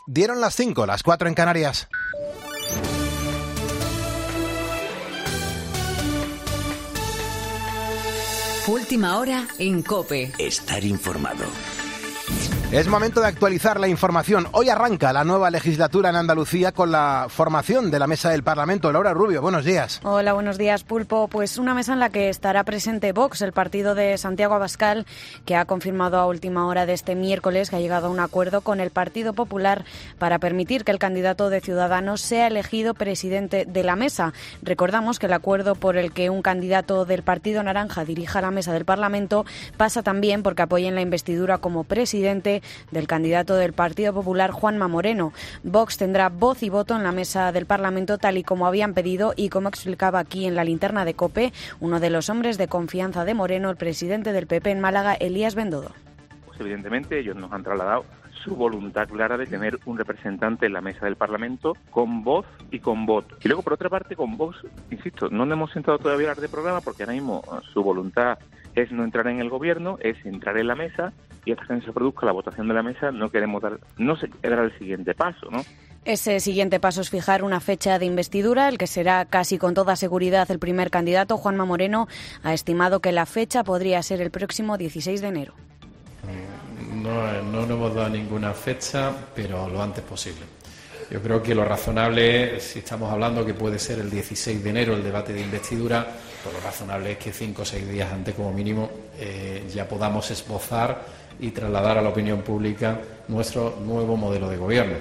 Dieron las 5, las 4 en Canarias. Última hora en COPE. Estar informado. Es momento de actualizar la información. Hoy arranca la nueva legislatura en Andalucía con la formación de la Mesa del Parlamento. Laura Rubio, buenos días. Hola, buenos días, Pulpo. Pues una mesa en la que estará presente Vox, el partido de Santiago Abascal, que ha confirmado a última hora de este miércoles que ha llegado a un acuerdo con el Partido Popular para permitir que el candidato de Ciudadanos sea elegido presidente de la mesa. Recordamos que el acuerdo por el que un candidato del Partido Naranja dirija la mesa del Parlamento pasa también porque apoyen la investidura como presidente del candidato del Partido Popular, Juanma Moreno. Vox tendrá voz y voto en la mesa del Parlamento tal y como habían pedido y como explicaba aquí en la linterna de COPE uno de los hombres de confianza de Moreno, el presidente del PP en Málaga, Elías Bendodo. Pues evidentemente ellos nos han trasladado su voluntad clara de tener un representante en la mesa del Parlamento con voz y con voto. Y luego, por otra parte, con Vox, insisto, no nos hemos sentado todavía a hablar de programa porque ahora mismo su voluntad es no entrar en el gobierno, es entrar en la mesa y hasta que no se produzca la votación de la mesa no se dará el siguiente paso, ¿no? Ese siguiente paso es fijar una fecha de investidura, el que será casi con toda seguridad el primer candidato. Juanma Moreno ha estimado que la fecha podría ser el próximo 16 de enero. No nos hemos dado ninguna fecha, pero lo antes posible. Yo creo que lo razonable, si estamos hablando que puede ser el 16 de enero el debate de investidura, pues lo razonable es que 5 o 6 días antes como mínimo ya podamos esbozar y trasladar a la opinión pública nuestro nuevo modelo de gobierno.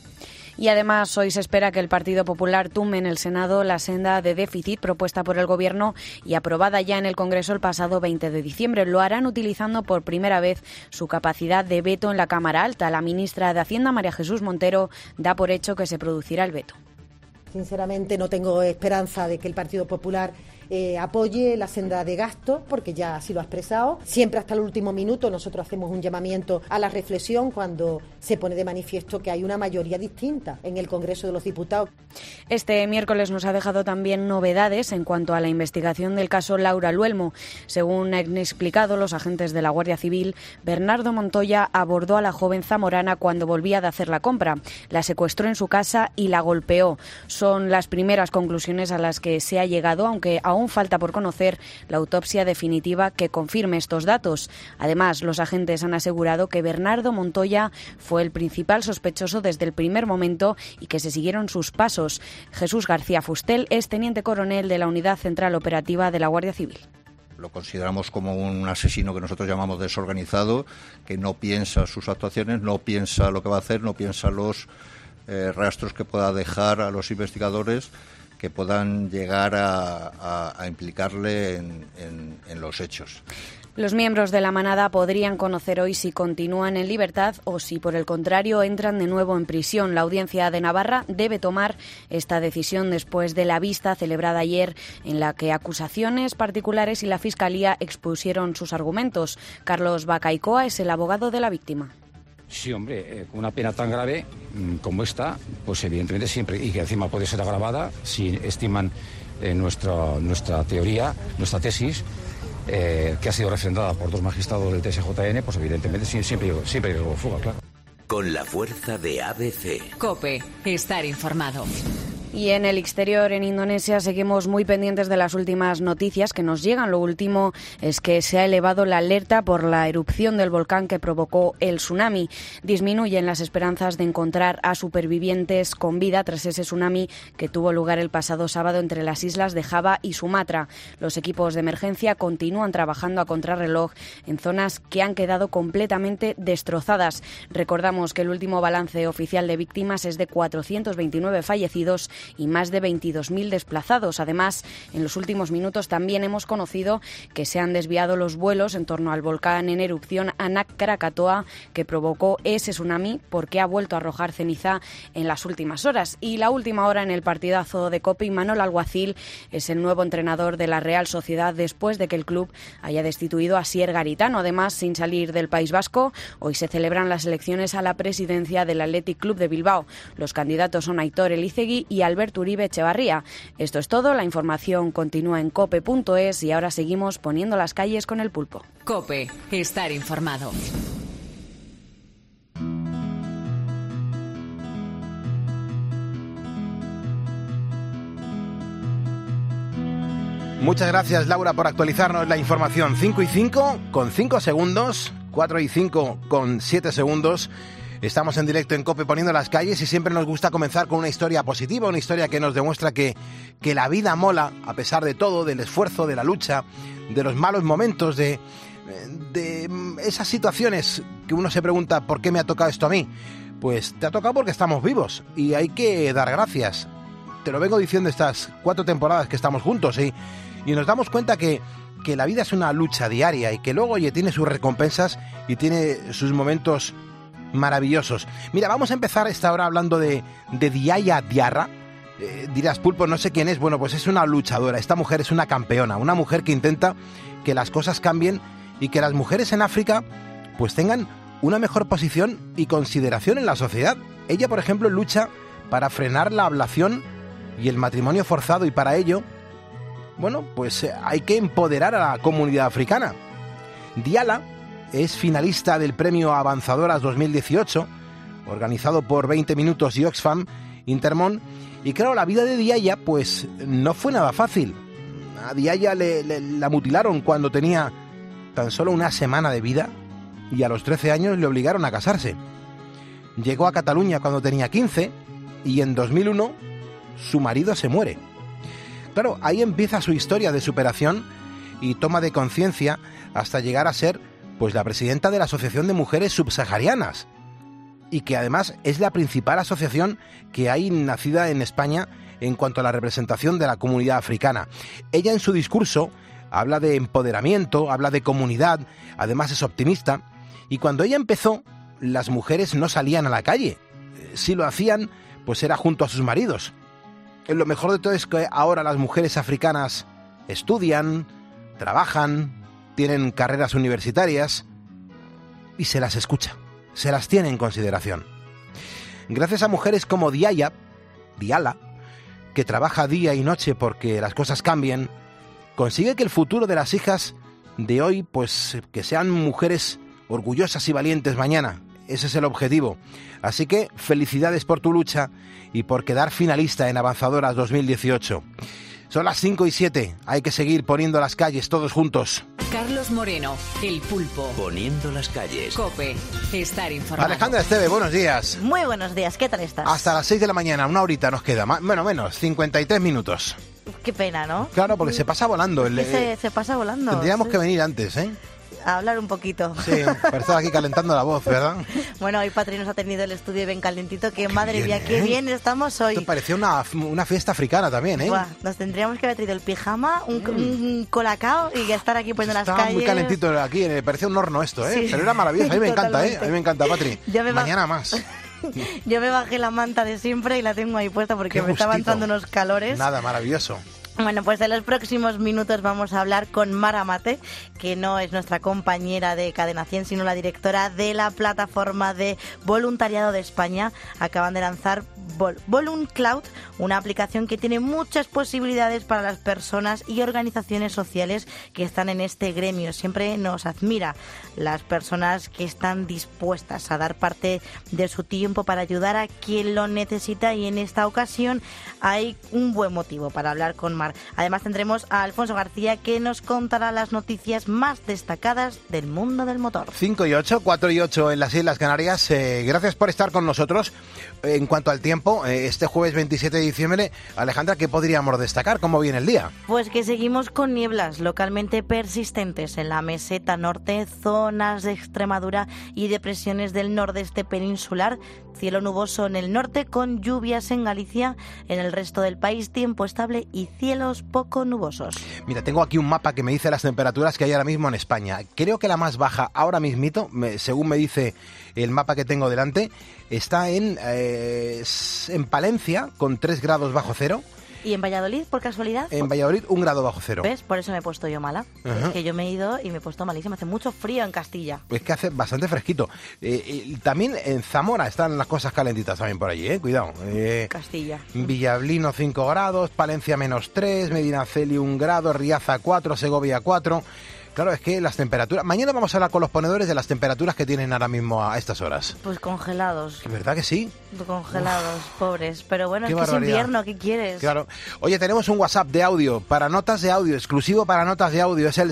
Y además hoy se espera que el Partido Popular tumbe en el Senado la senda de déficit propuesta por el Gobierno y aprobada ya en el Congreso el pasado 20 de diciembre. Lo harán utilizando por primera vez su capacidad de veto en la Cámara Alta. La ministra de Hacienda, María Jesús Montero, da por hecho que se producirá el veto. Sinceramente no tengo esperanza de que el Partido Popular apoye la senda de gasto, porque ya así lo ha expresado. Siempre hasta el último minuto nosotros hacemos un llamamiento a la reflexión cuando se pone de manifiesto que hay una mayoría distinta en el Congreso de los Diputados. Este miércoles nos ha dejado también novedades en cuanto a la investigación del caso Laura Luelmo. Según han explicado los agentes de la Guardia Civil, Bernardo Montoya abordó a la joven zamorana cuando volvía de hacer la compra. La secuestró en su casa y la golpeó. Son las primeras conclusiones a las que se ha llegado, aunque aún falta por conocer la autopsia definitiva que confirme estos datos. Además, los agentes han asegurado que Bernardo Montoya fue el principal sospechoso desde el primer momento y que se siguieron sus pasos. Jesús García Fustel es teniente coronel de la Unidad Central Operativa de la Guardia Civil. Lo consideramos como un asesino que nosotros llamamos desorganizado, que no piensa sus actuaciones, no piensa lo que va a hacer, no piensa los rastros que pueda dejar a los investigadores que puedan llegar a implicarle en los hechos. Los miembros de la manada podrían conocer hoy si continúan en libertad o si, por el contrario, entran de nuevo en prisión. La Audiencia de Navarra debe tomar esta decisión después de la vista celebrada ayer en la que acusaciones particulares y la Fiscalía expusieron sus argumentos. Carlos Bacaicoa es el abogado de la víctima. Sí, hombre, una pena tan grave como esta, pues evidentemente siempre, y que encima puede ser agravada, si estiman nuestra teoría, nuestra tesis, que ha sido refrendada por 2 magistrados del TSJN, pues evidentemente siempre hay fuga, claro. Con la fuerza de ABC. COPE, estar informado. Y en el exterior, en Indonesia, seguimos muy pendientes de las últimas noticias que nos llegan. Lo último es que se ha elevado la alerta por la erupción del volcán que provocó el tsunami. Disminuyen las esperanzas de encontrar a supervivientes con vida tras ese tsunami que tuvo lugar el pasado sábado entre las islas de Java y Sumatra. Los equipos de emergencia continúan trabajando a contrarreloj en zonas que han quedado completamente destrozadas. Recordamos que el último balance oficial de víctimas es de 429 fallecidos y más de 22.000 desplazados. Además, en los últimos minutos también hemos conocido que se han desviado los vuelos en torno al volcán en erupción Anak Krakatoa, que provocó ese tsunami porque ha vuelto a arrojar ceniza en las últimas horas. Y la última hora en el partidazo de COPE, Imanol Alguacil es el nuevo entrenador de la Real Sociedad después de que el club haya destituido a Asier Garitano. Además, sin salir del País Vasco, hoy se celebran las elecciones a la presidencia del Athletic Club de Bilbao. Los candidatos son Aitor Elizegui y Alberto Uribe Echevarría. Esto es todo, la información continúa en cope.es y ahora seguimos poniendo las calles con el pulpo. COPE, estar informado. Muchas gracias, Laura, por actualizarnos la información. 5 y 5 con 5 segundos, 4 y 5 con 7 segundos. Estamos en directo en COPE poniendo las calles y siempre nos gusta comenzar con una historia positiva, una historia que nos demuestra que la vida mola a pesar de todo, del esfuerzo, de la lucha, de los malos momentos, de esas situaciones que uno se pregunta ¿por qué me ha tocado esto a mí? Pues te ha tocado porque estamos vivos y hay que dar gracias. Te lo vengo diciendo estas 4 temporadas que estamos juntos y nos damos cuenta que la vida es una lucha diaria y que luego, oye, tiene sus recompensas y tiene sus momentos maravillosos. Mira, vamos a empezar esta hora hablando de Diaya Diarra. Dirás, Pulpo, no sé quién es. Bueno, pues es una luchadora. Esta mujer es una campeona, una mujer que intenta que las cosas cambien y que las mujeres en África pues tengan una mejor posición y consideración en la sociedad. Ella, por ejemplo, lucha para frenar la ablación y el matrimonio forzado y para ello, bueno, pues hay que empoderar a la comunidad africana. Diala es finalista del premio Avanzadoras 2018, organizado por 20 Minutos y Oxfam Intermón, y claro, la vida de Diaya pues no fue nada fácil. A Diaya la mutilaron cuando tenía tan solo una semana de vida y a los 13 años le obligaron a casarse. Llegó a Cataluña cuando tenía 15 y en 2001 su marido se muere. Claro, ahí empieza su historia de superación y toma de conciencia hasta llegar a ser pues la presidenta de la Asociación de Mujeres Subsaharianas y que además es la principal asociación que hay nacida en España en cuanto a la representación de la comunidad africana. Ella en su discurso habla de empoderamiento, habla de comunidad, además es optimista y cuando ella empezó las mujeres no salían a la calle. Si lo hacían, pues era junto a sus maridos. Lo mejor de todo es que ahora las mujeres africanas estudian, trabajan, tienen carreras universitarias y se las escucha, se las tiene en consideración. Gracias a mujeres como Diala, que trabaja día y noche porque las cosas cambien, consigue que el futuro de las hijas de hoy, pues que sean mujeres orgullosas y valientes mañana. Ese es el objetivo. Así que felicidades por tu lucha y por quedar finalista en Avanzadoras 2018. Son las 5 y 7. Hay que seguir poniendo las calles todos juntos. Carlos Moreno, El Pulpo. Poniendo las calles. COPE. Estar informado. Alejandra Esteve, buenos días. Muy buenos días. ¿Qué tal estás? Hasta las 6 de la mañana, una horita nos queda. Menos, 53 minutos. Qué pena, ¿no? Claro, porque se pasa volando. Se pasa volando. Tendríamos que venir antes, ¿eh? A hablar un poquito. Sí, pero estaba aquí calentando la voz, ¿verdad? Bueno, hoy Patri nos ha tenido el estudio bien calentito, que madre mía, qué bien estamos hoy. Esto parecía una fiesta africana también, ¿eh? Buah, nos tendríamos que haber traído el pijama, un colacao y ya estar aquí poniendo las calles. Estaba muy calentito aquí, parecía un horno esto, ¿eh? Sí. Pero era maravilloso, a mí me encanta, ¿eh? A mí me encanta, Patri. Mañana más. Yo me bajé la manta de siempre y la tengo ahí puesta porque me estaban entrando unos calores. Nada, maravilloso. Bueno, pues en los próximos minutos vamos a hablar con Mara Mate, que no es nuestra compañera de Cadena 100, sino la directora de la plataforma de voluntariado de España. Acaban de lanzar VolunCloud, una aplicación que tiene muchas posibilidades para las personas y organizaciones sociales que están en este gremio. Siempre nos admira las personas que están dispuestas a dar parte de su tiempo para ayudar a quien lo necesita y en esta ocasión hay un buen motivo para hablar con Mar. Además tendremos a Alfonso García que nos contará las noticias más destacadas del mundo del motor. 5 y 8, 4 y 8 en las Islas Canarias. Gracias por estar con nosotros. En cuanto al tiempo, este jueves 27 de diciembre, Alejandra, ¿qué podríamos destacar? ¿Cómo viene el día? Pues que seguimos con nieblas localmente persistentes en la meseta norte, zonas de Extremadura y depresiones del nordeste peninsular. Cielo nuboso en el norte con lluvias en Galicia. En el resto del país tiempo estable y cielos poco nubosos. Mira, tengo aquí un mapa que me dice las temperaturas que hay ahora mismo en España. Creo que la más baja ahora mismito, según me dice el mapa que tengo delante, está en Palencia con 3 grados bajo cero. ¿Y en Valladolid, por casualidad? En Valladolid, 1 grado bajo cero. ¿Ves? Por eso me he puesto yo mala. Es que yo me he ido y me he puesto malísima. Hace mucho frío en Castilla. Es que hace bastante fresquito. También en Zamora están las cosas calentitas también por allí, cuidado. Castilla. Villablino 5 grados, Palencia -3, Medinaceli 1 grado, Riaza 4, Segovia 4. Claro, es que las temperaturas... Mañana vamos a hablar con los ponedores de las temperaturas que tienen ahora mismo a estas horas. Pues congelados. ¿Verdad que sí? Congelados, pobres. Pero bueno, Qué es que barbaridad. es invierno, ¿qué quieres? Claro. Oye, tenemos un WhatsApp de audio para notas de audio, exclusivo para notas de audio. Es el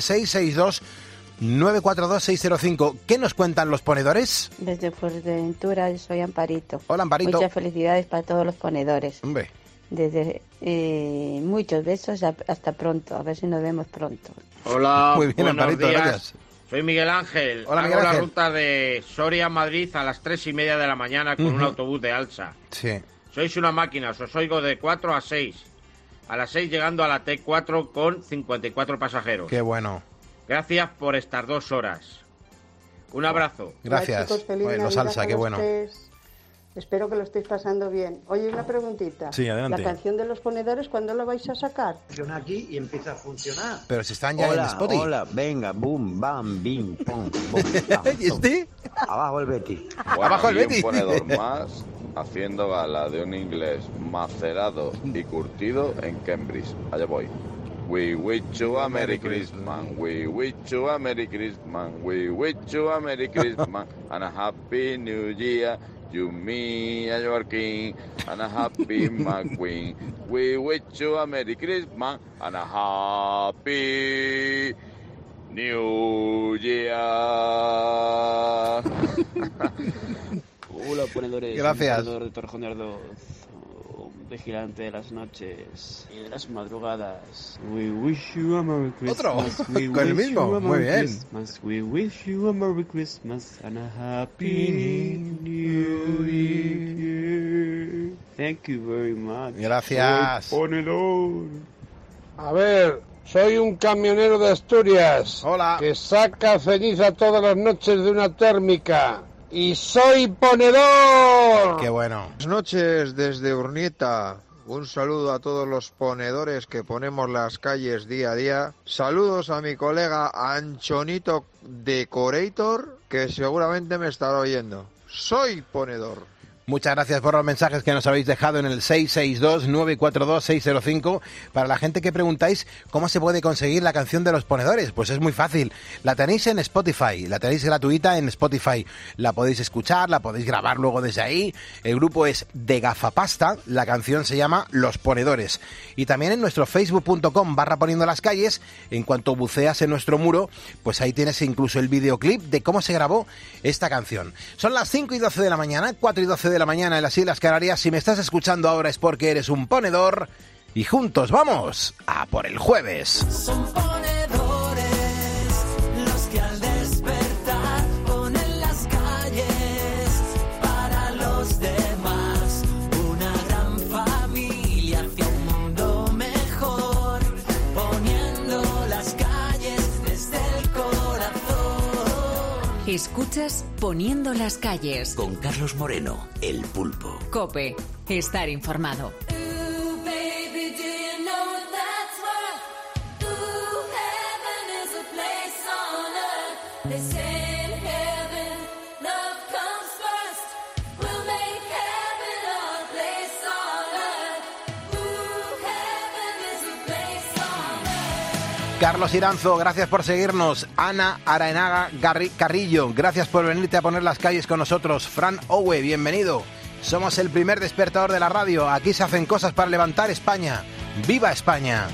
662-942-605. ¿Qué nos cuentan los ponedores? Desde Fuerteventura, yo soy Amparito. Hola, Amparito. Muchas felicidades para todos los ponedores. Hombre. Desde muchos besos, hasta pronto. A ver si nos vemos pronto. Hola, muy bien, buenos Amparito, días. gracias. Soy Miguel Ángel. Hola, Miguel Hago Ángel. la ruta de Soria a Madrid a las 3:30 de la mañana con un autobús de Alsa. Sí. Sois una máquina, os oigo de 4 a 6. A las 6 llegando a la T4 con 54 pasajeros. Qué bueno. Gracias por estas 2 horas. Un abrazo. Gracias. Hola, chicos, feliz Bueno, Navidad salsa, con qué bueno. ustedes. Espero que lo estéis pasando bien. Oye, una preguntita. Sí, adelante. La canción de los ponedores, ¿cuándo la vais a sacar? Funciona aquí y empieza a funcionar. Pero si están ya hola, en Spotify. Hola, venga, boom, bam, bim, pum, bum. ¿Y este? Abajo el Betis. Bueno, Abajo el y Betis. un ponedor más haciendo gala de un inglés macerado y curtido en Cambridge. Allá voy. We wish you a Merry Christmas, we wish you a Merry Christmas, we wish you a Merry Christmas and a Happy New Year. You, me, and your king, and a happy McQueen. We wish you a Merry Christmas and a happy New Year. Hola, ponedores. Gracias. Un ponedor de Torrejón de Ardoz, un vigilante de las noches y de las madrugadas. We wish you a Merry Christmas. Otro, We con el wish mismo, you a muy Merry bien. Christmas. We wish you a Merry Christmas and a Happy New Year. Thank you very much. Gracias. Ponedor. A ver, soy un camionero de Asturias. Hola. Que saca ceniza todas las noches de una térmica. Y soy ponedor. Qué bueno. Buenas noches desde Urnieta. Un saludo a todos los ponedores que ponemos las calles día a día. Saludos a mi colega Anchonito Decorator, que seguramente me estará oyendo. Soy ponedor. Muchas gracias por los mensajes que nos habéis dejado en el 662-942-605. Para la gente que preguntáis cómo se puede conseguir la canción de los ponedores, pues es muy fácil. La tenéis en Spotify, la tenéis gratuita en Spotify. La podéis escuchar, la podéis grabar luego desde ahí. El grupo es de Gafapasta, la canción se llama Los Ponedores. Y también en nuestro facebook.com/poniendo las calles, en cuanto buceas en nuestro muro, pues ahí tienes incluso el videoclip de cómo se grabó esta canción. Son las 5:12 de la mañana, 4:12 de la mañana en las Islas Canarias. Si me estás escuchando ahora es porque eres un ponedor y juntos vamos a por el jueves. Son ponedores los que al despertar ponen las calles para los demás. Una gran familia hacia un mundo mejor, poniendo las calles desde el corazón. Escuchas Poniendo las calles. Con Carlos Moreno, el pulpo. COPE. Estar informado. Carlos Iranzo, gracias por seguirnos. Ana Araenaga Carrillo, gracias por venirte a poner las calles con nosotros. Fran Owe, bienvenido. Somos el primer despertador de la radio. Aquí se hacen cosas para levantar España. ¡Viva España!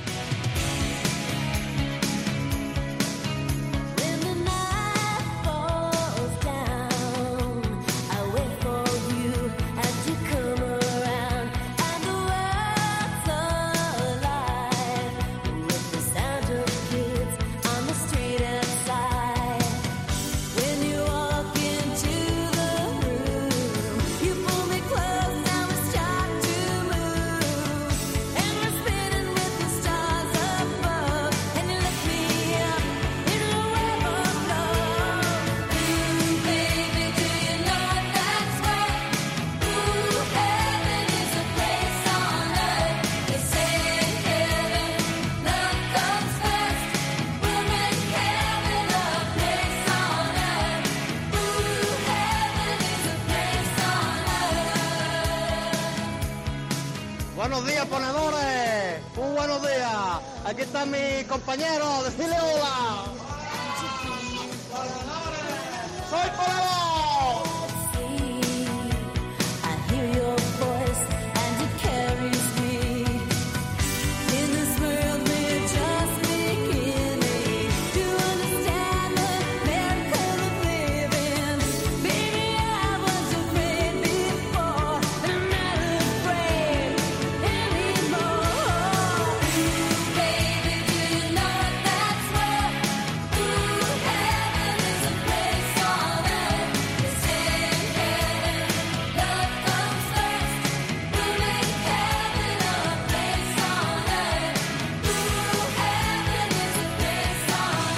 Buenos días, ponedores. Muy buenos días. Aquí está mi compañero. Decirle hola. ¡Soy ponedor! I hear your voice and it carries me. In this world we're just beginning to understand the miracle of living. Baby, I was afraid before, but I'm not afraid anymore. Baby, do you know what that's worth? Ooh, heaven is a place on earth. They say in heaven, love comes first. We'll make heaven a place on earth. Ooh, heaven is a place on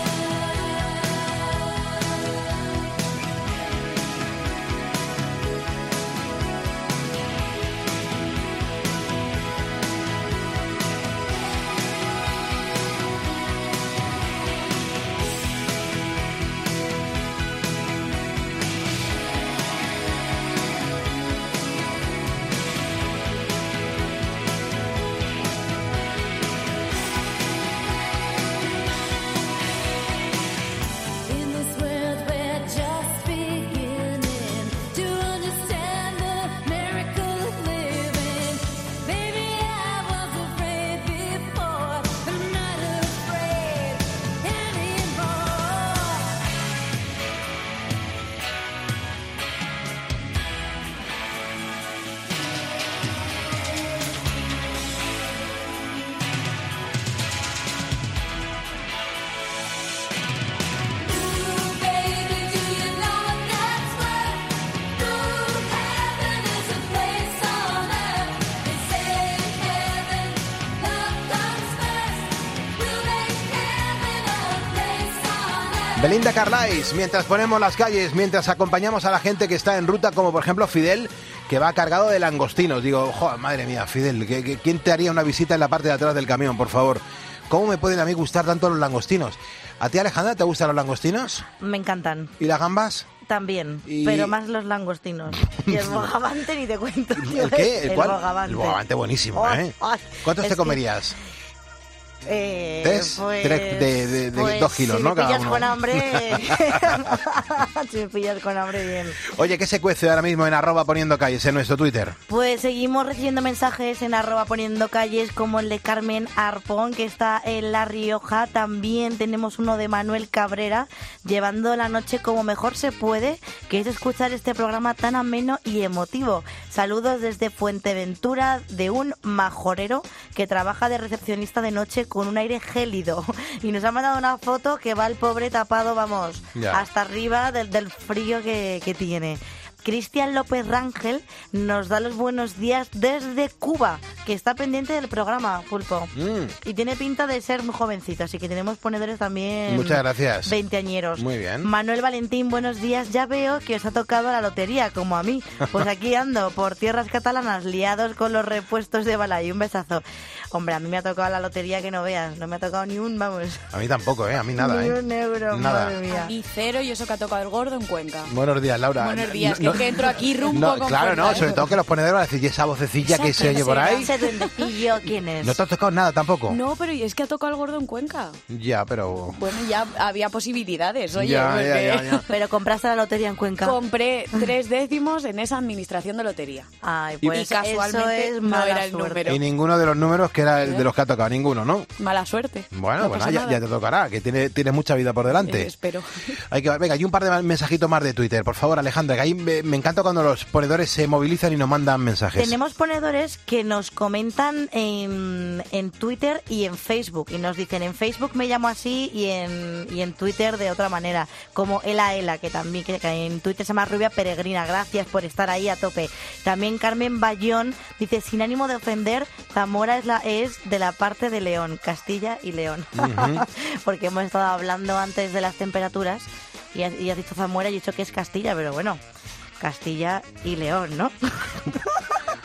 In this world we're just beginning to understand the miracle of living. Baby, I was afraid before, but I'm not afraid anymore. Ooh, baby, do you know what that's worth? Ooh, heaven is a place on earth. They say in heaven, love comes first. We'll make heaven a place on earth. Belinda Carlisle, mientras ponemos las calles, mientras acompañamos a la gente que está en ruta, como por ejemplo Fidel, que va cargado de langostinos. Digo, joder, madre mía, Fidel, ¿quién te haría una visita en la parte de atrás del camión, por favor? ¿Cómo me pueden a mí gustar tanto los langostinos? ¿A ti, Alejandra, te gustan los langostinos? Me encantan. ¿Y las gambas? También, Y- pero más los langostinos. Y el bogavante ni te cuento. ¿El qué? El cuál? bogavante. El bogavante buenísimo, Ay, ¿eh? ay, ¿Cuántos es te que- comerías? Pues, Tres de pues, 2 kilos, si ¿no? me Cada pillas uno. con hambre... si me pillas con hambre, bien. Oye, ¿qué se cuece ahora mismo en @poniendo calles en nuestro Twitter? Pues seguimos recibiendo mensajes en @poniendocalles como el de Carmen Arpón, que está en La Rioja. También tenemos uno de Manuel Cabrera, llevando la noche como mejor se puede, que es escuchar este programa tan ameno y emotivo. Saludos desde Fuenteventura, de un majorero que trabaja de recepcionista de noche con un aire gélido. Y nos ha mandado una foto que va el pobre tapado, vamos, Ya. hasta arriba del frío que tiene. Cristian López Rangel nos da los buenos días desde Cuba, que está pendiente del programa, Pulpo. Y tiene pinta de ser muy jovencito, así que tenemos ponedores también. Muchas gracias. Veinteañeros. Muy bien. Manuel Valentín, buenos días. Ya veo que os ha tocado la lotería, como a mí. Pues aquí ando por tierras catalanas, liados con los repuestos de Balay. Un besazo. Hombre, a mí me ha tocado la lotería que no veas. No me ha tocado ni un, vamos. A mí tampoco, ¿eh? A mí nada, Ni ¿eh? un euro, Nada. madre mía. Y cero, y eso que ha tocado el gordo en Cuenca. Buenos días, Laura. Buenos días, que entro aquí rumbo No, con claro, fuerza, no, ¿eh? sobre todo que los ponedores van a decir, ¿y esa vocecilla que se oye por ahí? Ese duendecillo, ¿quién es? ¿No te has tocado nada tampoco? No, pero es que ha tocado el gordo en Cuenca. Ya, pero... Bueno, ya había posibilidades, oye. Ya, porque ya. Pero compraste la lotería en Cuenca. compré 3 décimos en esa administración de lotería. Ay, Y- pues y casualmente eso es no mala era el suerte. número. Y ninguno de los números que era el de los que ha tocado, ninguno, ¿no? Mala suerte. Bueno, No bueno, pasa ya, nada. ya te tocará, que tienes mucha vida por delante. Espero. Hay que, venga, y un par de mensajitos más de Twitter, por favor, Alejandra, que ahí me encanta cuando los ponedores se movilizan y nos mandan mensajes. Tenemos ponedores que nos comentan en Twitter y en Facebook. Y nos dicen, en Facebook me llamo así y en Twitter de otra manera. Como Ela, que también que en Twitter se llama Rubia Peregrina. Gracias por estar ahí a tope. También Carmen Bayón dice, sin ánimo de ofender, Zamora es de la parte de León, Castilla y León. Ujú. Porque hemos estado hablando antes de las temperaturas y has dicho Zamora y he dicho que es Castilla, pero bueno, Castilla y León, ¿no?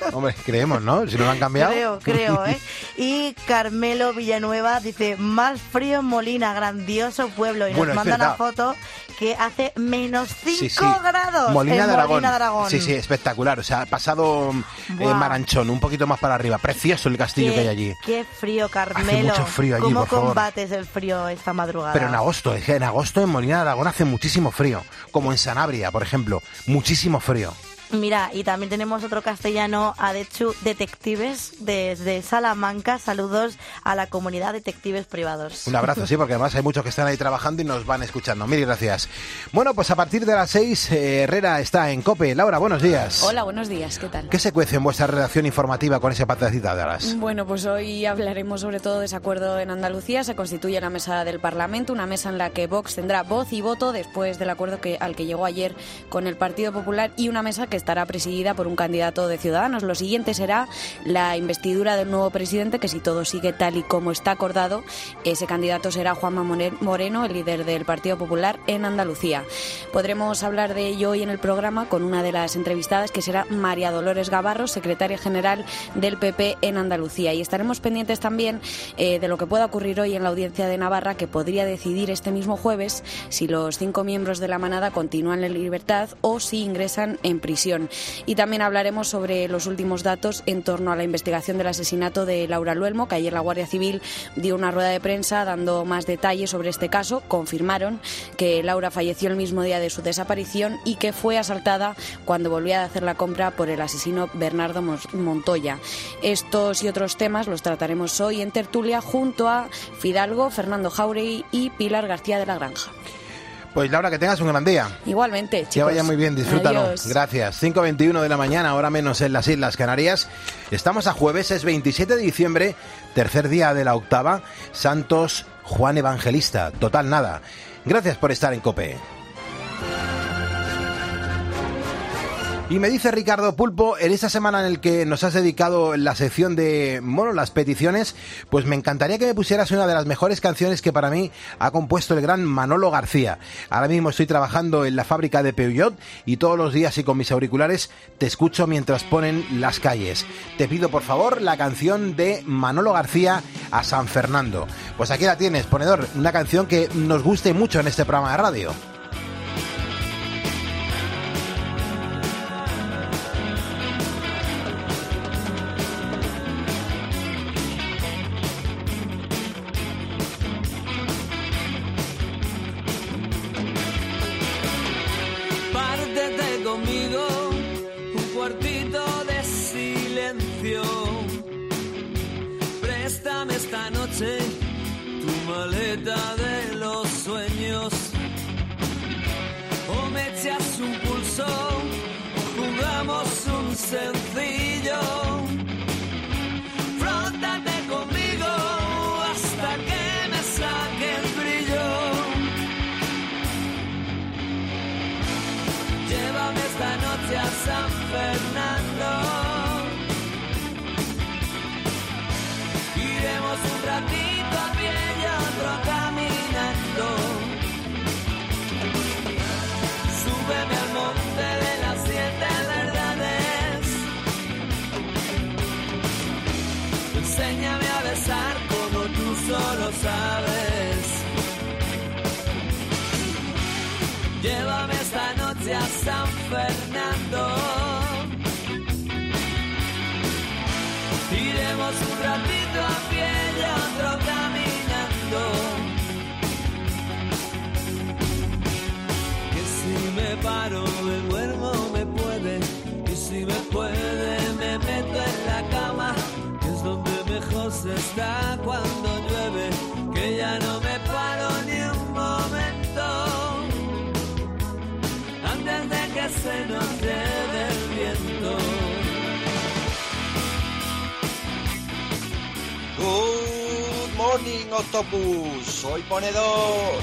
Hombre, creemos, ¿no? Si no lo han cambiado. Creo, ¿eh? Y Carmelo Villanueva dice, más frío en Molina, grandioso pueblo. Y nos Bueno, es manda una verdad. foto que hace menos 5 Sí, sí. grados Molina en de Aragón. Molina de Aragón. Sí, sí, espectacular. O sea, ha pasado Buah. Maranchón, un poquito más para arriba. Precioso el castillo que hay allí. Qué frío, Carmelo. mucho frío allí, ¿Cómo por favor. combates el frío esta madrugada? Pero en agosto, es que en agosto en Molina de Aragón hace muchísimo frío. Como en Sanabria, por ejemplo. Muchísimo frío. Mira, y también tenemos otro castellano, Adechu Detectives, desde Salamanca. Saludos a la comunidad de detectives privados. Un abrazo, sí, porque además hay muchos que están ahí trabajando y nos van escuchando. Mil gracias. Bueno, pues a partir de las 6, Herrera está en COPE. Laura, buenos días. Hola, buenos días, ¿qué tal? ¿Qué se cuece en vuestra redacción informativa con ese patacita de alas? Bueno, pues hoy hablaremos sobre todo de ese acuerdo en Andalucía. Se constituye la mesa del Parlamento, una mesa en la que Vox tendrá voz y voto después del acuerdo al que llegó ayer con el Partido Popular, y una mesa que estará presidida por un candidato de Ciudadanos. Lo siguiente será la investidura del nuevo presidente, que si todo sigue tal y como está acordado, ese candidato será Juanma Moreno, el líder del Partido Popular en Andalucía. Podremos hablar de ello hoy en el programa con una de las entrevistadas, que será María Dolores Gavarro, secretaria general del PP en Andalucía. Y estaremos pendientes también de lo que pueda ocurrir hoy en la Audiencia de Navarra, que podría decidir este mismo jueves si los 5 miembros de la manada continúan en libertad o si ingresan en prisión. Y también hablaremos sobre los últimos datos en torno a la investigación del asesinato de Laura Luelmo, que ayer la Guardia Civil dio una rueda de prensa dando más detalles sobre este caso. Confirmaron que Laura falleció el mismo día de su desaparición y que fue asaltada cuando volvía a hacer la compra por el asesino Bernardo Montoya. Estos y otros temas los trataremos hoy en tertulia junto a Fidalgo, Fernando Jauregui y Pilar García de la Granja. Pues Laura, que tengas un gran día. Igualmente, chicos. Que vaya muy bien, disfrútalo. Adiós. Gracias. 5:21 de la mañana, ahora menos en las Islas Canarias. Estamos a jueves, es 27 de diciembre, tercer día de la octava. Santos Juan Evangelista. Total nada. Gracias por estar en COPE. Y me dice Ricardo Pulpo, en esta semana en el que nos has dedicado la sección de, bueno, las peticiones, pues me encantaría que me pusieras una de las mejores canciones que para mí ha compuesto el gran Manolo García. Ahora mismo estoy trabajando en la fábrica de Peugeot y todos los días y con mis auriculares te escucho mientras ponen Las Calles. Te pido por favor la canción de Manolo García, A San Fernando. Pues aquí la tienes, ponedor, una canción que nos guste mucho en este programa de radio. Pártete conmigo, un cuartito de silencio. Préstame esta noche tu maleta de los sueños. O me echas un pulso, o jugamos un sencillo. Frótate conmigo hasta que me saque el brillo. Llévame esta noche a San Fernando. Iremos un ratito a pie y otro caminando. Súbeme al monte de las 7 verdades. Enséñame a besar como tú solo sabes. Llévame esta noche a San Fernando. Iremos un ratito a pie y otro caminando. Que si me paro, me duermo, me puede. Y si me puede, me meto en la cama. Que es donde mejor se está cuando llueve. Que ya no me paro ni un momento. Antes de que se nos lleve el viento. Good morning, Octopus. Soy ponedor.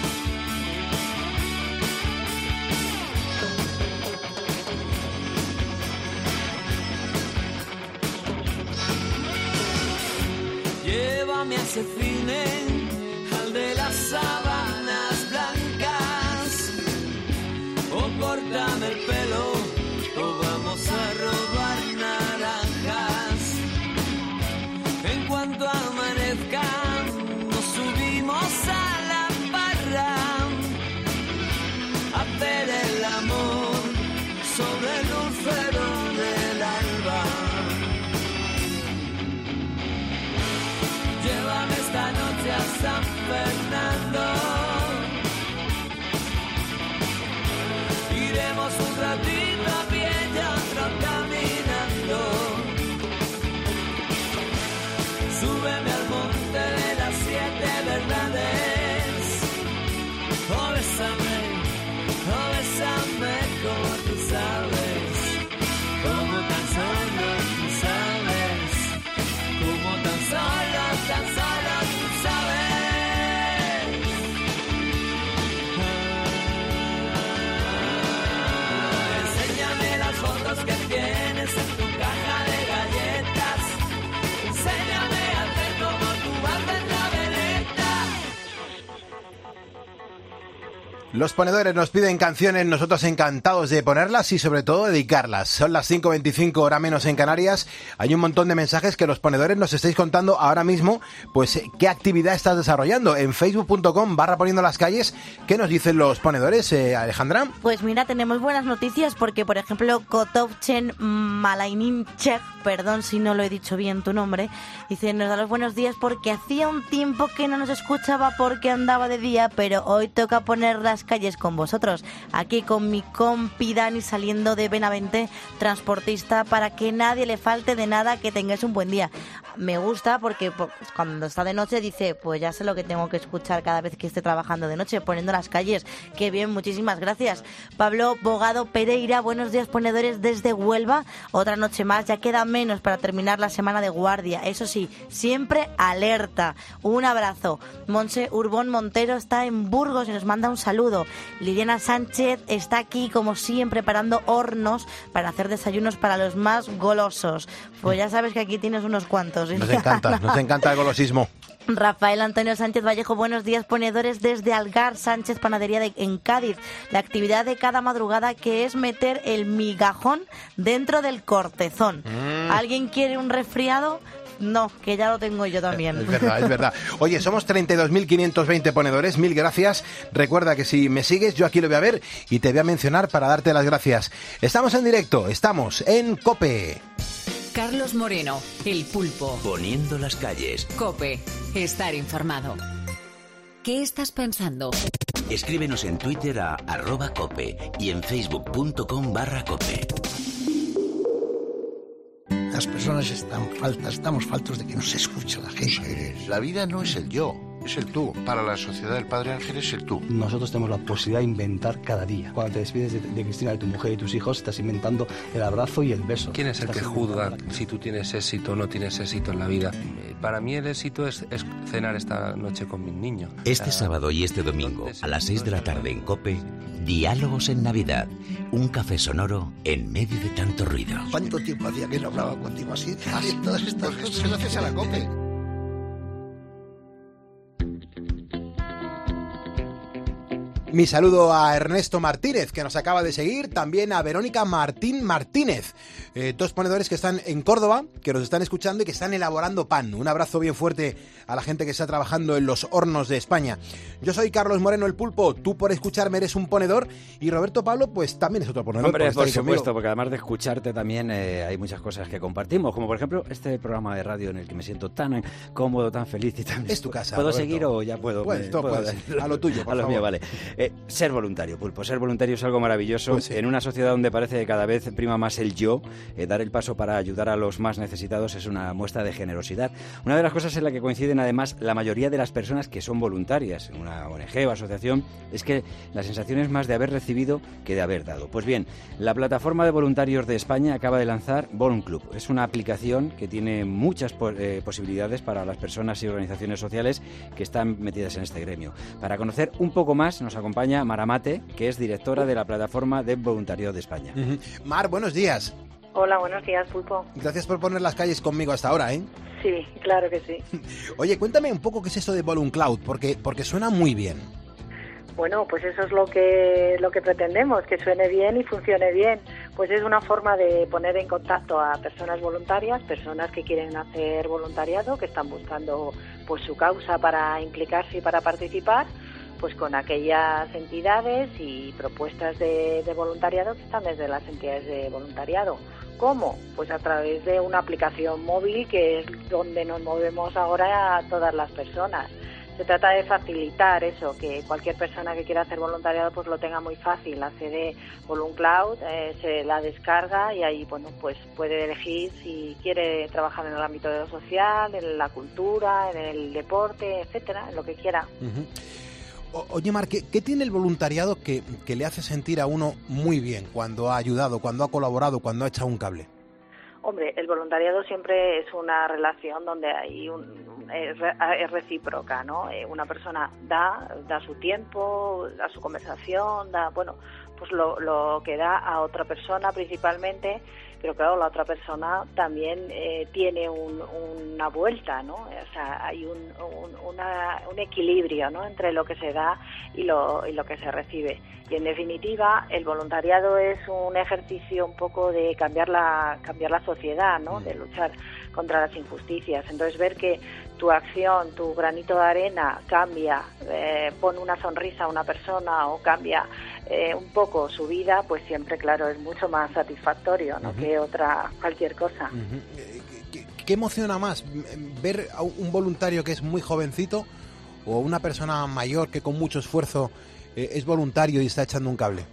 Llévame a ese cine, al de las sábanas blancas. O córtame el pelo, o vamos a robar naranjas. esa es tu caja de galletas. Enséñame a hacer como tú haces la veleta. Los ponedores nos piden canciones, nosotros encantados de ponerlas y sobre todo dedicarlas. Son las 5:25, hora menos en Canarias. Hay un montón de mensajes que los ponedores nos estáis contando ahora mismo, pues qué actividad estás desarrollando. En facebook.com/poniendo las calles, ¿qué nos dicen los ponedores, Alejandra? Pues mira, tenemos buenas noticias porque, por ejemplo, Kotovchen Malaininchek, perdón si no lo he dicho bien tu nombre, dice, nos da los buenos días porque hacía un tiempo que no nos escuchaba porque andaba de día, pero hoy toca poner las calles con vosotros. Aquí con mi compi Dani saliendo de Benavente, transportista, para que nadie le falte de nada, que tengáis un buen día. Me gusta porque pues, cuando está de noche dice, pues ya sé lo que tengo que escuchar cada vez que esté trabajando de noche, poniendo las calles. Qué bien, muchísimas gracias. Pablo Bogado Pereira, buenos días ponedores desde Huelva. Otra noche más, ya queda menos para terminar la semana de guardia. Eso sí, siempre alerta. Un abrazo. Monse Urbón Montero está en Burgos y nos manda un saludo. Liliana Sánchez está aquí, como siempre, preparando hornos para hacer desayunos para los más golosos. Pues ya sabes que aquí tienes unos cuantos. Nos encanta el golosismo. Rafael Antonio Sánchez Vallejo, buenos días ponedores desde Algar Sánchez Panadería en Cádiz. La actividad de cada madrugada, que es meter el migajón dentro del cortezón. ¿Alguien quiere un resfriado? No, que ya lo tengo yo también. Es verdad. Oye, somos 32.520 ponedores, mil gracias. Recuerda que si me sigues, yo aquí lo voy a ver y te voy a mencionar para darte las gracias. Estamos en directo, estamos en COPE. Carlos Moreno, El Pulpo. Poniendo las calles. COPE, estar informado. ¿Qué estás pensando? Escríbenos en Twitter a @cope y en facebook.com/cope. Las personas estamos faltos de que nos escuche la gente. La vida no es el yo, es el tú. Para la sociedad del Padre Ángel es el tú. Nosotros tenemos la posibilidad de inventar cada día. Cuando te despides de Cristina, de tu mujer y tus hijos, estás inventando el abrazo y el beso. ¿Quién es el que juzga si tú tienes éxito o no tienes éxito en la vida? Para mí el éxito es cenar esta noche con mis niños. Este sábado y este domingo, a las 6 de la tarde en COPE, Diálogos en Navidad. Un café sonoro en medio de tanto ruido. ¿Cuánto tiempo hacía que no hablaba contigo así? Todas estas cosas gracias a la COPE. Mi saludo a Ernesto Martínez, que nos acaba de seguir, también a Verónica Martínez, dos ponedores que están en Córdoba, que nos están escuchando y que están elaborando pan. Un abrazo bien fuerte a la gente que está trabajando en los hornos de España. Yo soy Carlos Moreno, el Pulpo, tú por escucharme eres un ponedor, y Roberto Pablo pues también es otro ponedor. Hombre, por supuesto, porque además de escucharte también hay muchas cosas que compartimos, como por ejemplo este programa de radio en el que me siento tan cómodo, tan feliz y tan... Es tu casa, ¿Puedo Roberto seguir o ya puedo? Pues, a lo tuyo, por a lo favor. mío, vale. Ser voluntario, Pulpo, ser voluntario es algo maravilloso. Pues sí. En una sociedad donde parece que cada vez prima más el yo, dar el paso para ayudar a los más necesitados es una muestra de generosidad. Una de las cosas en la que coinciden además la mayoría de las personas que son voluntarias en una ONG o asociación es que la sensación es más de haber recibido que de haber dado. Pues bien, la plataforma de voluntarios de España acaba de lanzar Volun Club. Es una aplicación que tiene muchas posibilidades para las personas y organizaciones sociales que están metidas en este gremio. Para conocer un poco más nos acompaña Mara Mate, que es directora de la plataforma de voluntariado de España. Mar, buenos días. Hola, buenos días, Pulpo. Gracias por poner las calles conmigo hasta ahora, ¿eh? Sí, claro que sí. Oye, cuéntame un poco qué es esto de Volun Cloud, porque suena muy bien. Bueno, pues eso es lo que pretendemos, que suene bien y funcione bien. Pues es una forma de poner en contacto a personas voluntarias, personas que quieren hacer voluntariado, que están buscando pues su causa para implicarse y para participar, pues con aquellas entidades y propuestas de voluntariado que están desde las entidades de voluntariado. ¿Cómo? Pues a través de una aplicación móvil, que es donde nos movemos ahora a todas las personas. Se trata de facilitar eso, que cualquier persona que quiera hacer voluntariado pues lo tenga muy fácil. Accede Volun Cloud, se la descarga y ahí bueno pues puede elegir si quiere trabajar en el ámbito de lo social, en la cultura, en el deporte, etcétera, en lo que quiera. Oye, Mar, ¿qué tiene el voluntariado que le hace sentir a uno muy bien cuando ha ayudado, cuando ha colaborado, cuando ha echado un cable? Hombre, el voluntariado siempre es una relación donde hay es recíproca, ¿no? Una persona da su tiempo, da su conversación, da, bueno, pues lo que da a otra persona principalmente, pero claro, la otra persona también tiene una vuelta, ¿no? O sea, hay un equilibrio, ¿no?, entre lo que se da y lo que se recibe. Y en definitiva, el voluntariado es un ejercicio un poco de cambiar la sociedad, ¿no?, de luchar contra las injusticias. Entonces, ver que tu acción, tu granito de arena cambia, pone una sonrisa a una persona o cambia un poco su vida, pues siempre, claro, es mucho más satisfactorio, ¿no?, que cualquier cosa. ¿Qué emociona más? ¿Ver a un voluntario que es muy jovencito o una persona mayor que con mucho esfuerzo es voluntario y está echando un cable?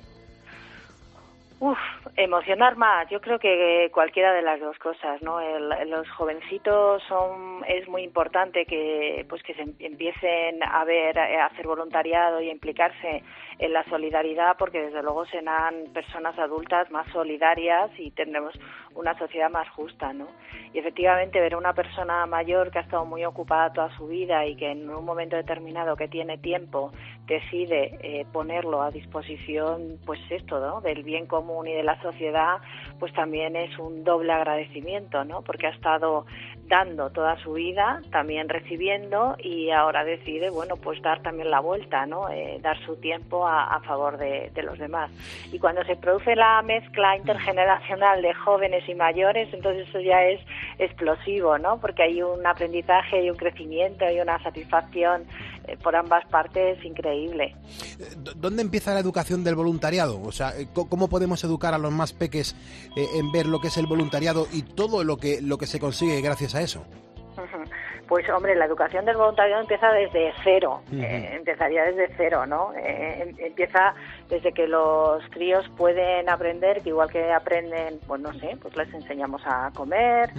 Emocionar más, yo creo que cualquiera de las dos cosas, ¿no? Los jovencitos es muy importante que se empiecen a hacer voluntariado y a implicarse en la solidaridad, porque desde luego serán personas adultas más solidarias y tendremos una sociedad más justa, ¿no? Y efectivamente ver a una persona mayor que ha estado muy ocupada toda su vida y que en un momento determinado que tiene tiempo decide ponerlo a disposición, pues esto, ¿no?, del bien común y de la sociedad, pues también es un doble agradecimiento, ¿no?, porque ha estado dando toda su vida, también recibiendo, y ahora decide, bueno, pues dar también la vuelta, ¿no?, dar su tiempo a favor de los demás. Y cuando se produce la mezcla intergeneracional de jóvenes y mayores, entonces eso ya es explosivo, ¿no?, porque hay un aprendizaje y un crecimiento y una satisfacción por ambas partes increíble. ¿Dónde empieza la educación del voluntariado? O sea, ¿cómo podemos educar a los más peques en ver lo que es el voluntariado y todo lo que se consigue gracias a eso? Pues hombre, la educación del voluntariado empieza desde cero, empezaría desde cero, ¿no? Empieza desde que los críos pueden aprender, que igual que aprenden, pues no sé, pues les enseñamos a comer,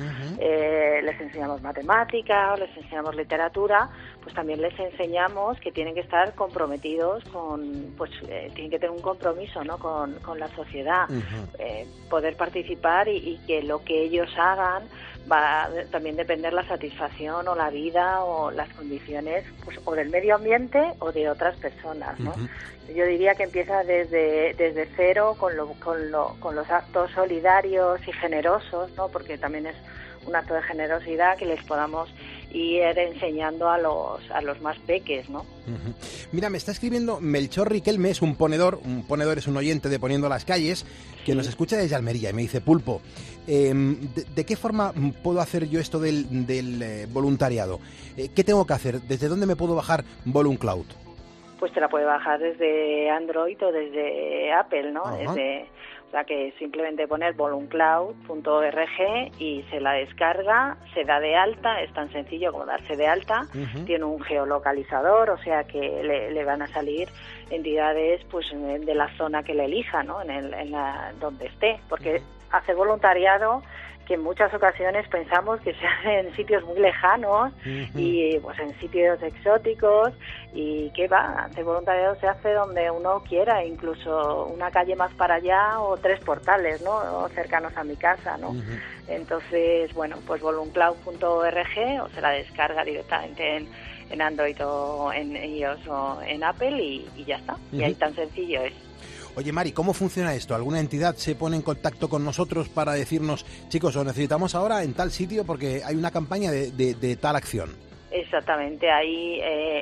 les enseñamos matemática, les enseñamos literatura, pues también les enseñamos que tienen que estar comprometidos tienen que tener un compromiso, ¿no?, con la sociedad, poder participar y que lo que ellos hagan va a también depender la satisfacción o la vida o las condiciones, pues, o del medio ambiente o de otras personas, ¿no? Yo diría que empieza desde cero con los actos solidarios y generosos, ¿no?, porque también es un acto de generosidad que les podamos ir enseñando a los más peques, ¿no? Mira, me está escribiendo Melchor Riquelme, es un ponedor es un oyente de Poniendo las Calles, que nos escucha desde Almería, y me dice: Pulpo, ¿de qué forma puedo hacer yo esto del voluntariado? ¿Qué tengo que hacer? ¿Desde dónde me puedo bajar VolunCloud? Pues te la puede bajar desde Android o desde Apple, ¿no? O sea, que simplemente poner voluncloud.org y se la descarga, se da de alta, es tan sencillo como darse de alta, tiene un geolocalizador, o sea que le van a salir entidades pues de la zona que le elija, ¿no?, donde esté, porque hacer voluntariado, que en muchas ocasiones pensamos que se hace en sitios muy lejanos y pues en sitios exóticos, y que va, hacer voluntariado se hace donde uno quiera, incluso una calle más para allá o 3 portales, ¿no?, o cercanos a mi casa, ¿no? Entonces, bueno, pues voluncloud.org, o se la descarga directamente en Android o en iOS o en Apple y ya está. Y ahí tan sencillo es. Oye, Mari, ¿cómo funciona esto? ¿Alguna entidad se pone en contacto con nosotros para decirnos: chicos, os necesitamos ahora en tal sitio porque hay una campaña de tal acción? Exactamente, ahí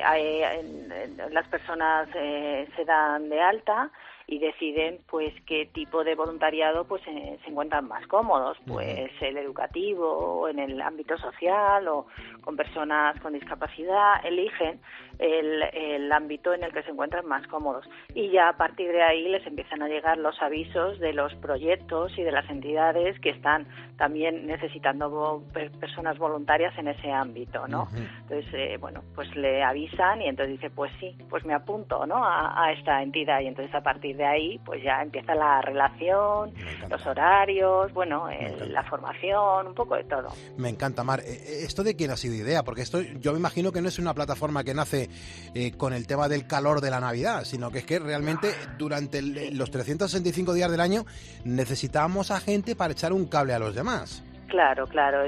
las personas se dan de alta y deciden pues qué tipo de voluntariado pues se encuentran más cómodos, pues el educativo o en el ámbito social o con personas con discapacidad, eligen el ámbito en el que se encuentran más cómodos, y ya a partir de ahí les empiezan a llegar los avisos de los proyectos y de las entidades que están también necesitando personas voluntarias en ese ámbito, ¿no? Entonces, bueno, pues le avisan y entonces dice, pues sí, pues me apunto, ¿no?, a esta entidad, y entonces a partir de ahí pues ya empieza la relación, los horarios, bueno, la formación, un poco de todo. Me encanta, Mar. ¿Esto de quién ha sido idea? Porque esto yo me imagino que no es una plataforma que nace con el tema del calor de la Navidad, sino que es que realmente durante los 365 días del año necesitamos a gente para echar un cable a los demás. Claro,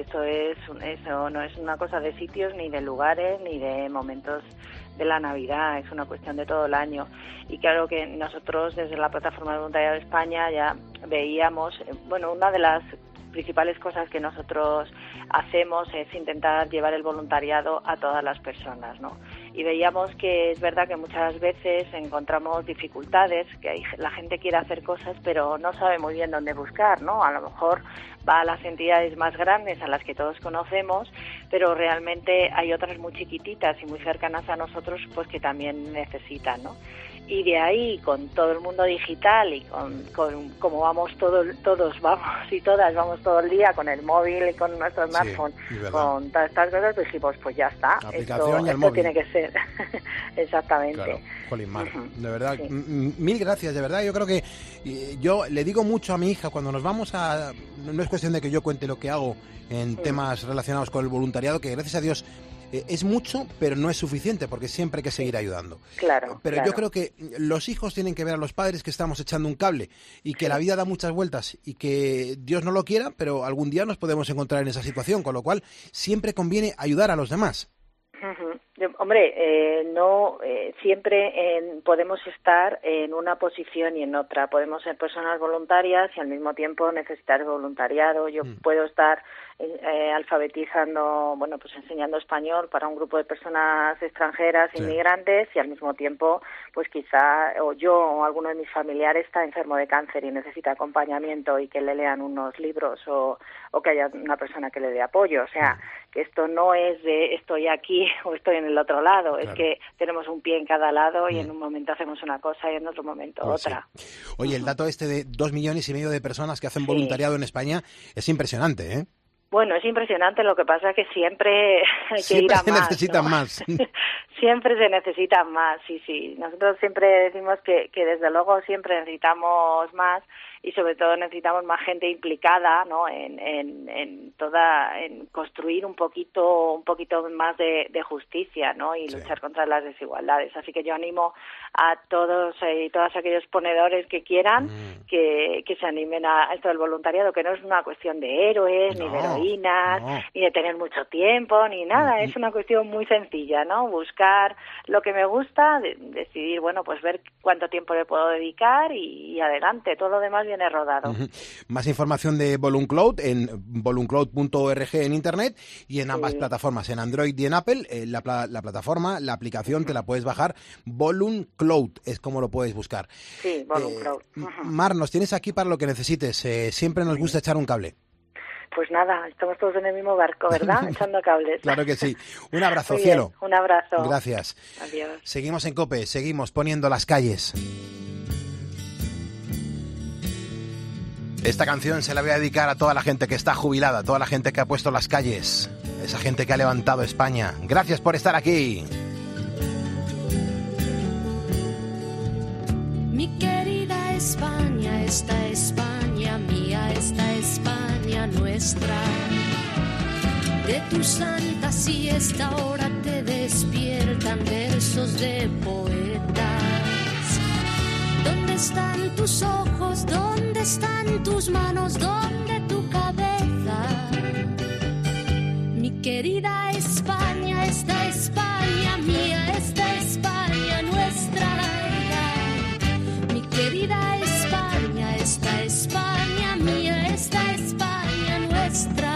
eso no es una cosa de sitios, ni de lugares, ni de momentos de la Navidad, es una cuestión de todo el año. Y claro que nosotros desde la Plataforma de Voluntariado de España ya veíamos, bueno, una de las principales cosas que nosotros hacemos es intentar llevar el voluntariado a todas las personas, ¿no? Y veíamos que es verdad que muchas veces encontramos dificultades, que la gente quiere hacer cosas pero no sabe muy bien dónde buscar, ¿no? A lo mejor va a las entidades más grandes, a las que todos conocemos, pero realmente hay otras muy chiquititas y muy cercanas a nosotros, pues que también necesitan, ¿no? Y de ahí, con todo el mundo digital y con como vamos todos vamos y todas vamos todo el día con el móvil y con nuestro smartphone, con todas estas cosas, pues dijimos, pues ya está, esto tiene que ser. Exactamente. Claro. Jolín, Mar, de verdad, sí. Mil gracias, de verdad. Yo creo que yo le digo mucho a mi hija cuando nos vamos a... No es cuestión de que yo cuente lo que hago en temas relacionados con el voluntariado, que gracias a Dios es mucho, pero no es suficiente, porque siempre hay que seguir ayudando. Claro. Pero yo creo que los hijos tienen que ver a los padres que estamos echando un cable y que la vida da muchas vueltas y que Dios no lo quiera, pero algún día nos podemos encontrar en esa situación, con lo cual siempre conviene ayudar a los demás. Hombre, siempre podemos estar en una posición y en otra. Podemos ser personas voluntarias y al mismo tiempo necesitar voluntariado. Yo puedo estar alfabetizando, bueno, pues enseñando español para un grupo de personas extranjeras, inmigrantes, y al mismo tiempo, pues quizá o yo o alguno de mis familiares está enfermo de cáncer y necesita acompañamiento y que le lean unos libros o que haya una persona que le dé apoyo. O sea, que esto no es de estoy aquí o estoy en el otro lado, es que tenemos un pie en cada lado y en un momento hacemos una cosa y en otro momento otra. Sí. Oye, el dato este de 2,5 millones de personas que hacen voluntariado en España es impresionante, ¿eh? Bueno, es impresionante, lo que pasa es que siempre hay que ir a más. Siempre se necesitan más. Siempre se necesitan más, sí. Nosotros siempre decimos que desde luego siempre necesitamos más y sobre todo necesitamos más gente implicada, ¿no? En construir un poquito más de justicia, ¿no? Y luchar contra las desigualdades. Así que yo animo a todos y todas aquellos ponedores que quieran que se animen a esto del voluntariado, que no es una cuestión de héroes, ni de heroínas, ni de tener mucho tiempo, ni nada. Es una cuestión muy sencilla, ¿no? Buscar lo que me gusta, decidir, bueno, pues ver cuánto tiempo le puedo dedicar y adelante. Todo lo demás viene rodado. Más información de Voluncloud en voluncloud.org en internet y en ambas plataformas, en Android y en Apple. La plataforma, la aplicación te la puedes bajar. Voluncloud es como lo puedes buscar. Sí, Voluncloud. Mar, nos tienes aquí para lo que necesites. Siempre nos gusta echar un cable. Pues nada, estamos todos en el mismo barco, ¿verdad? Echando cables. Claro que sí. Un abrazo, cielo. Un abrazo. Gracias. Adiós. Seguimos en COPE, seguimos poniendo las calles. Esta canción se la voy a dedicar a toda la gente que está jubilada, a toda la gente que ha puesto las calles, esa gente que ha levantado España. Gracias por estar aquí. Mi querida España, esta España mía, esta España nuestra. De tu santa siesta ahora te despiertan versos de poetas. ¿Dónde están tus ojos? ¿Dónde están tus manos? ¿Dónde tu cabeza? Mi querida España, esta España mía, esta España nuestra. Mi querida España, esta España mía, esta España nuestra.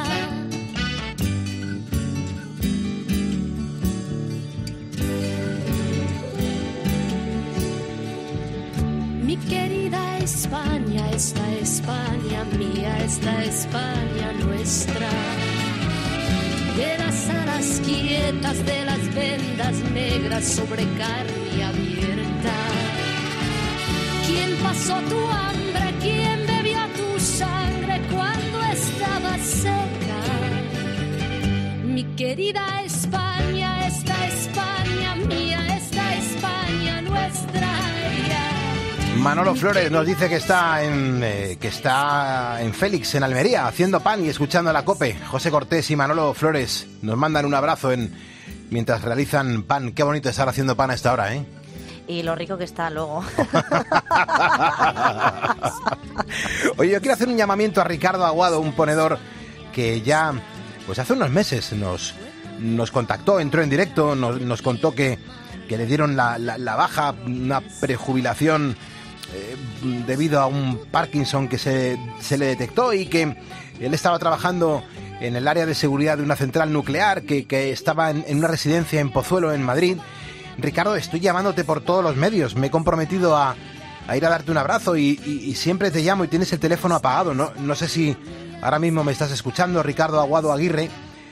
Mi querida España, esta España mía, esta España nuestra. De las alas quietas, de las vendas negras sobre carne abierta. ¿Quién pasó tu hambre? ¿Quién bebió tu sangre cuando estaba seca? Mi querida España, esta España mía, esta España nuestra. Manolo Flores nos dice que está en Félix, en Almería, haciendo pan y escuchando la COPE. José Cortés y Manolo Flores nos mandan un abrazo mientras realizan pan. Qué bonito estar haciendo pan a esta hora, ¿eh? Y lo rico que está luego. Oye, yo quiero hacer un llamamiento a Ricardo Aguado, un ponedor que ya, pues hace unos meses nos contactó, entró en directo, nos contó que le dieron la baja, una prejubilación debido a un Parkinson que se le detectó y que él estaba trabajando en el área de seguridad de una central nuclear que estaba en una residencia en Pozuelo, en Madrid. Ricardo, estoy llamándote por todos los medios. Me he comprometido a ir a darte un abrazo y siempre te llamo y tienes el teléfono apagado. No sé si ahora mismo me estás escuchando, Ricardo Aguado Aguirre.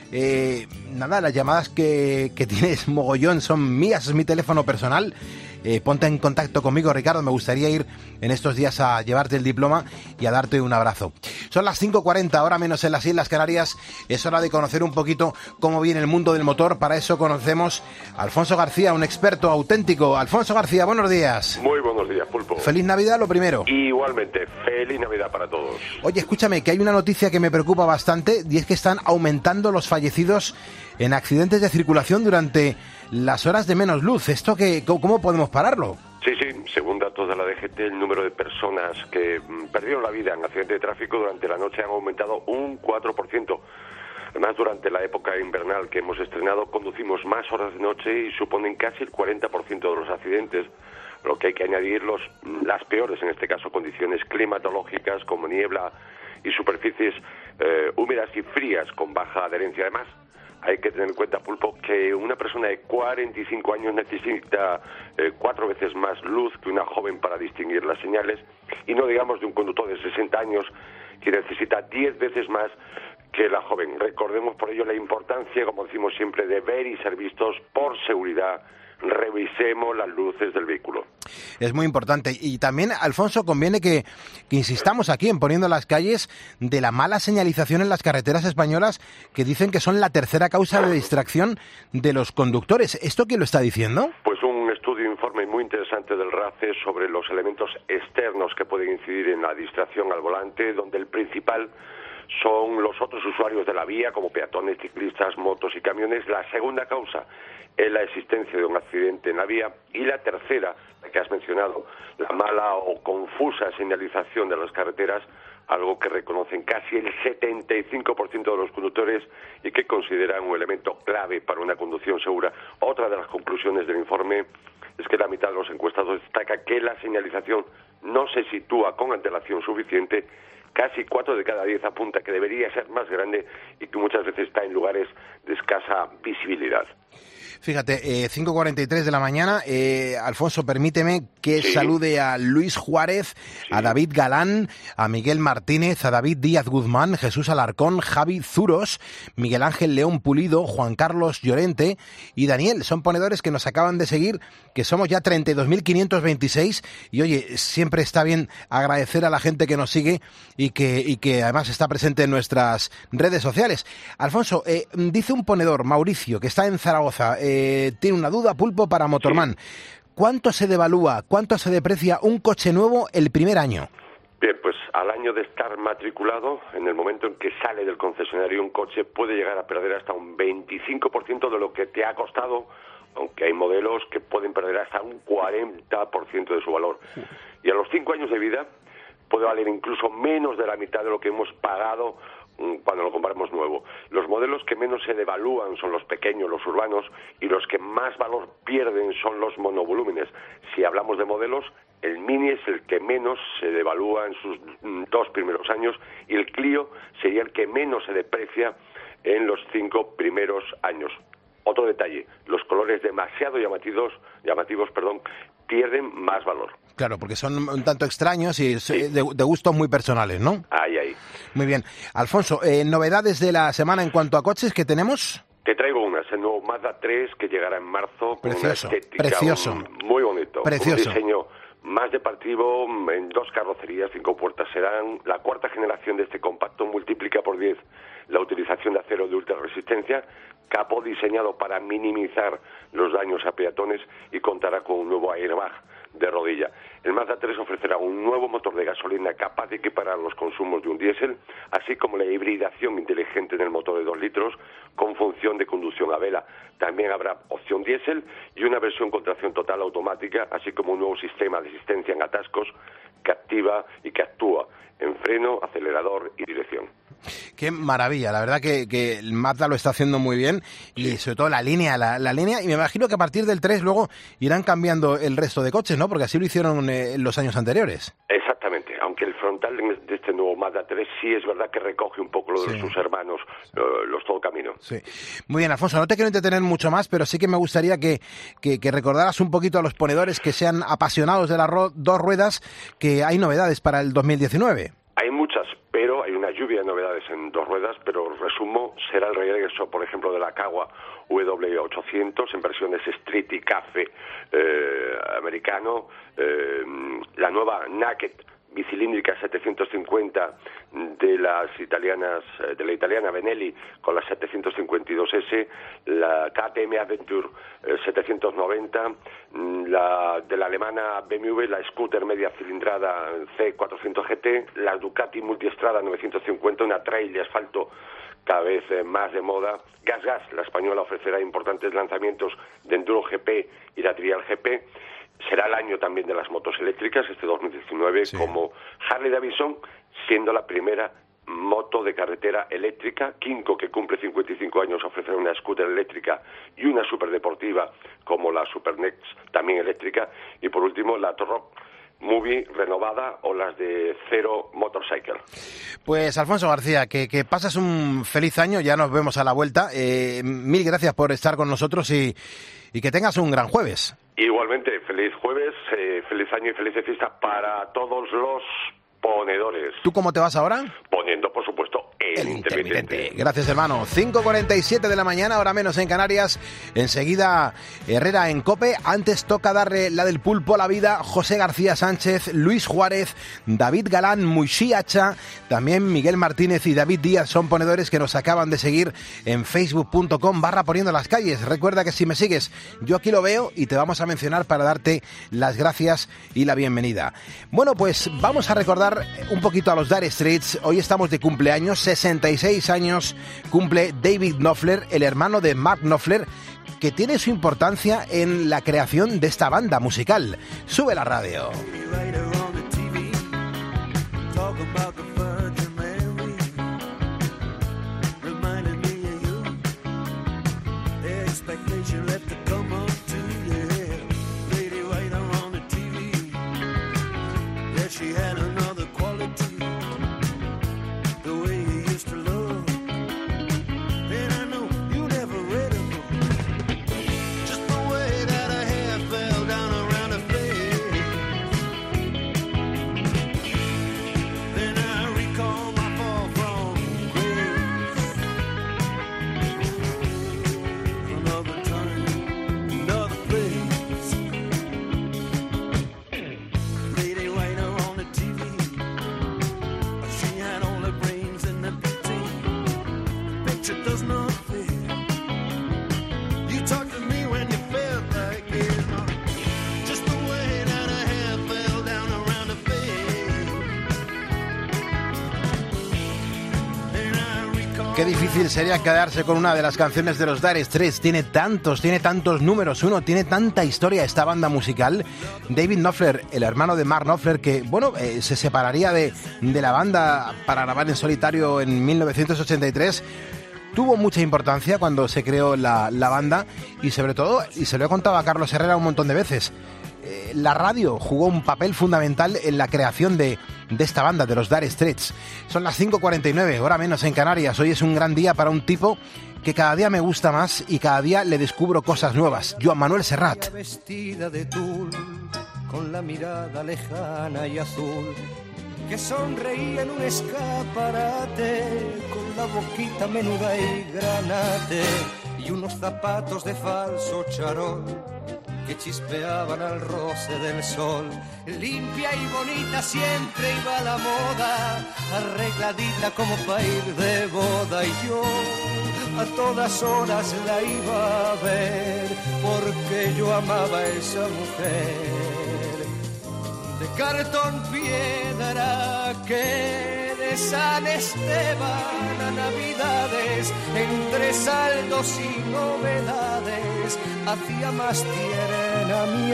Nada, las llamadas que tienes mogollón son mías, es mi teléfono personal. Ponte en contacto conmigo, Ricardo, me gustaría ir en estos días a llevarte el diploma y a darte un abrazo. Son las 5:40, ahora menos en las Islas Canarias. Es hora de conocer un poquito cómo viene el mundo del motor. Para eso conocemos a Alfonso García, un experto auténtico. Alfonso García, buenos días. Muy buenos días, Pulpo. Feliz Navidad, lo primero. Igualmente, feliz Navidad para todos. Oye, escúchame, que hay una noticia que me preocupa bastante y es que están aumentando los fallecidos en accidentes de circulación durante las horas de menos luz. ¿Esto cómo podemos pararlo? Sí, según datos de la DGT, el número de personas que perdieron la vida en accidentes de tráfico durante la noche han aumentado un 4%. Además, durante la época invernal que hemos estrenado, conducimos más horas de noche y suponen casi el 40% de los accidentes, lo que hay que añadir las peores, en este caso, condiciones climatológicas como niebla y superficies húmedas y frías con baja adherencia. Además, hay que tener en cuenta, Pulpo, que una persona de 45 años necesita 4 veces más luz que una joven para distinguir las señales, y no digamos de un conductor de 60 años que necesita 10 veces más que la joven. Recordemos por ello la importancia, como decimos siempre, de ver y ser vistos por seguridad. Revisemos las luces del vehículo. Es muy importante. Y también, Alfonso, conviene que insistamos aquí en Poniendo las Calles de la mala señalización en las carreteras españolas, que dicen que son la tercera causa de distracción de los conductores. ¿Esto quién lo está diciendo? Pues un informe muy interesante del RACE sobre los elementos externos que pueden incidir en la distracción al volante, donde el principal son los otros usuarios de la vía, como peatones, ciclistas, motos y camiones. La segunda causa es la existencia de un accidente en la vía, y la tercera, la que has mencionado, la mala o confusa señalización de las carreteras, algo que reconocen casi el 75% de los conductores y que consideran un elemento clave para una conducción segura. Otra de las conclusiones del informe es que la mitad de los encuestados destaca que la señalización no se sitúa con antelación suficiente. Casi 4 de cada 10 apunta que debería ser más grande y que muchas veces está en lugares de escasa visibilidad. Fíjate, 5:43 de la mañana. Alfonso, permíteme que salude a Luis Juárez, a David Galán, a Miguel Martínez, a David Díaz Guzmán, Jesús Alarcón, Javi Zuros, Miguel Ángel León Pulido, Juan Carlos Llorente y Daniel. Son ponedores que nos acaban de seguir, que somos ya 32.526. Y oye, siempre está bien agradecer a la gente que nos sigue y que además está presente en nuestras redes sociales. Alfonso, dice un ponedor, Mauricio, que está en Zaragoza, tiene una duda, Pulpo, para Motorman. ¿Cuánto se devalúa, cuánto se deprecia un coche nuevo el primer año? Bien, pues al año de estar matriculado, en el momento en que sale del concesionario, un coche puede llegar a perder hasta un 25% de lo que te ha costado, aunque hay modelos que pueden perder hasta un 40% de su valor. Y a los 5 años de vida puede valer incluso menos de la mitad de lo que hemos pagado cuando lo compramos nuevo. Los modelos que menos se devalúan son los pequeños, los urbanos, y los que más valor pierden son los monovolúmenes. Si hablamos de modelos, el Mini es el que menos se devalúa en sus 2 primeros años, y el Clio sería el que menos se deprecia en los 5 primeros años. Otro detalle, los colores demasiado llamativos, pierden más valor. Claro, porque son un tanto extraños y de gustos muy personales, ¿no? Ahí. Muy bien. Alfonso, novedades de la semana en cuanto a coches que tenemos. Te traigo unas, el nuevo Mazda 3 que llegará en marzo con precioso, una estética precioso. Muy bonito. Precioso. Un diseño más deportivo, en 2 carrocerías, 5 puertas sedán. La 4ª generación de este compacto multiplica por 10 la utilización de acero de ultra resistencia, capó diseñado para minimizar los daños a peatones y contará con un nuevo airbag de rodilla. El Mazda 3 ofrecerá un nuevo motor de gasolina capaz de equiparar los consumos de un diésel, así como la hibridación inteligente en el motor de 2 litros con función de conducción a vela. También habrá opción diésel y una versión con tracción total automática, así como un nuevo sistema de asistencia en atascos que activa y que actúa en freno, acelerador y dirección. Qué maravilla, la verdad que el Mazda lo está haciendo muy bien y sobre todo la línea, y me imagino que a partir del 3 luego irán cambiando el resto de coches, ¿no? Porque así lo hicieron en los años anteriores. Exactamente, aunque el frontal de este nuevo Mazda 3 sí es verdad que recoge un poco lo de sus hermanos, los Todo Camino. Sí. Muy bien, Alfonso, no te quiero entretener mucho más, pero sí que me gustaría que recordaras un poquito a los ponedores que sean apasionados de las dos ruedas, que hay novedades para el 2019. Hay muchas, pero hay una lluvia de novedades en dos ruedas, pero resumo, será el regreso, por ejemplo, de la Kawa W800 en versiones Street y Café americano, la nueva Naked bicilíndrica 750 de la italiana Benelli con la 752S, la KTM Adventure 790, la de la alemana BMW, la scooter media cilindrada C400 GT, la Ducati Multiestrada 950, una trail de asfalto cada vez más de moda. Gas, la española, ofrecerá importantes lanzamientos de Enduro GP y la Trial GP. Será el año también de las motos eléctricas, este 2019, como Harley Davidson, siendo la primera moto de carretera eléctrica. Kinko, que cumple 55 años, ofrecerá una scooter eléctrica y una superdeportiva como la Super Next, también eléctrica. Y por último, la Torrock Movie renovada o las de Zero Motorcycle. Pues Alfonso García, que pasas un feliz año, ya nos vemos a la vuelta. Mil gracias por estar con nosotros y que tengas un gran jueves. Igualmente, feliz jueves, feliz año y feliz fiesta para todos los ponedores. ¿Tú cómo te vas ahora? Poniendo, por supuesto, el intermitente. Gracias, hermano. 5:47 de la mañana, hora menos en Canarias. Enseguida, Herrera en COPE. Antes toca darle la del pulpo a la vida. José García Sánchez, Luis Juárez, David Galán, Muixí Hacha, también Miguel Martínez y David Díaz son ponedores que nos acaban de seguir en facebook.com/poniendo las calles. Recuerda que si me sigues, yo aquí lo veo y te vamos a mencionar para darte las gracias y la bienvenida. Bueno, pues vamos a recordar un poquito a los Dire Straits. Hoy estamos de cumpleaños, 66 años cumple David Knopfler, el hermano de Mark Knopfler, que tiene su importancia en la creación de esta banda musical. Sube la radio. Qué difícil sería quedarse con una de las canciones de los Dire Straits. Tiene tantos números uno, tiene tanta historia esta banda musical. David Knopfler, el hermano de Mark Knopfler, que se separaría de la banda para grabar en solitario en 1983. Tuvo mucha importancia cuando se creó la banda y sobre todo, y se lo he contado a Carlos Herrera un montón de veces, la radio jugó un papel fundamental en la creación de esta banda, de los Dire Straits. Son las 5:49, hora menos en Canarias. Hoy es un gran día para un tipo que cada día me gusta más y cada día le descubro cosas nuevas. Joan Manuel Serrat. Vestida de tul, con la mirada lejana y azul, que sonreía en un escaparate, con la boquita menuda y granate, y unos zapatos de falso charol que chispeaban al roce del sol. Limpia y bonita siempre iba a la moda, arregladita como para ir de boda, y yo a todas horas la iba a ver, porque yo amaba a esa mujer de cartón piedra que de San Esteban a Navidades entre saldos y novedades, hacía más tierna mi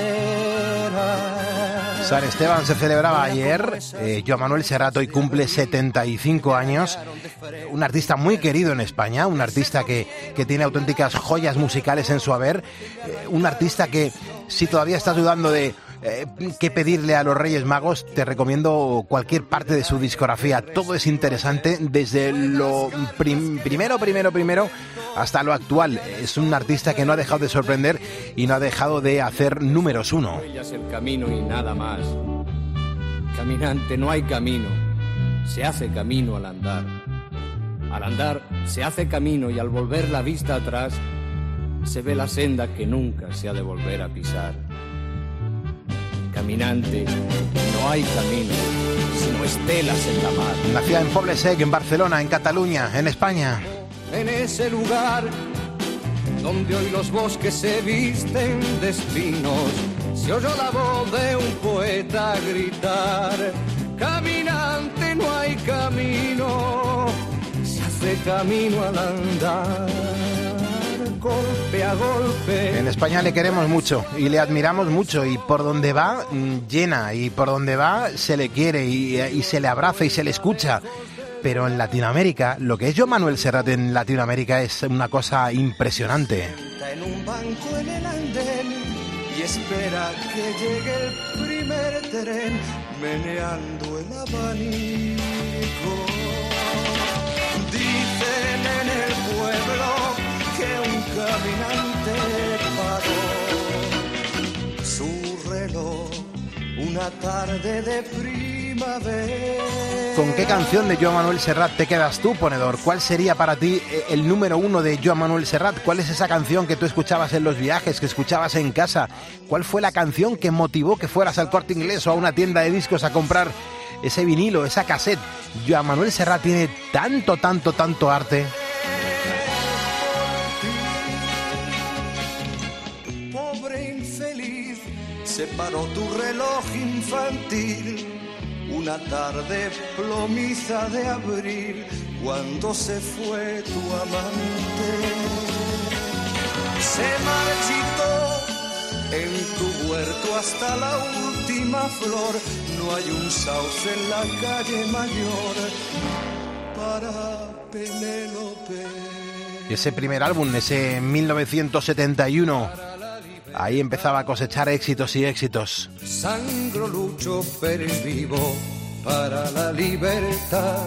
acera. San Esteban se celebraba ayer. Joan Manuel Serrat hoy cumple 75 años. Un artista muy querido en España, un artista que tiene auténticas joyas musicales en su haber, un artista que, si todavía estás dudando de qué pedirle a los Reyes Magos, te recomiendo cualquier parte de su discografía. Todo es interesante, desde lo primero hasta lo actual. Es un artista que no ha dejado de sorprender y no ha dejado de hacer números uno. Ella es el camino y nada más. Caminante, no hay camino, se hace camino al andar. Al andar se hace camino y al volver la vista atrás se ve la senda que nunca se ha de volver a pisar. Caminante, no hay camino, sino estelas en la mar. Nacida en Poble-sec, en Barcelona, en Cataluña, en España. En ese lugar donde hoy los bosques se visten de espinos, se oyó la voz de un poeta gritar: caminante, no hay camino, se hace camino al andar, golpe a golpe. En España le queremos mucho y le admiramos mucho, y por donde va llena, y por donde va se le quiere y se le abraza y se le escucha. Pero en Latinoamérica, lo que es Joan Manuel Serrat en Latinoamérica es una cosa impresionante. En un banco en el andén y espera que llegue el primer tren, meneando el abanico. Dicen en el pueblo que un caminante paró su reloj una tarde de primavera. ¿Con qué canción de Joan Manuel Serrat te quedas tú, ponedor? ¿Cuál sería para ti el número uno de Joan Manuel Serrat? ¿Cuál es esa canción que tú escuchabas en los viajes, que escuchabas en casa? ¿Cuál fue la canción que motivó que fueras al Corte Inglés o a una tienda de discos a comprar ese vinilo, esa cassette? Joan Manuel Serrat tiene tanto arte. Pobre infeliz, se paró tu reloj infantil una tarde plomiza de abril, cuando se fue tu amante. Se marchitó en tu huerto hasta la última flor, no hay un sauce en la calle mayor para Penélope. Ese primer álbum, ese 1971, ahí empezaba a cosechar éxitos y éxitos. Sangro, lucho, pervivo para la libertad.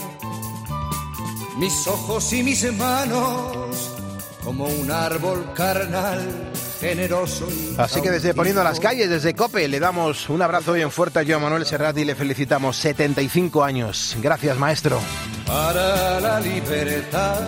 Mis ojos y mis manos como un árbol carnal, generoso y así que desde Poniendo las Calles, desde COPE, le damos un abrazo bien fuerte a Joan Manuel Serrat y le felicitamos. 75 años. Gracias, maestro. Para la libertad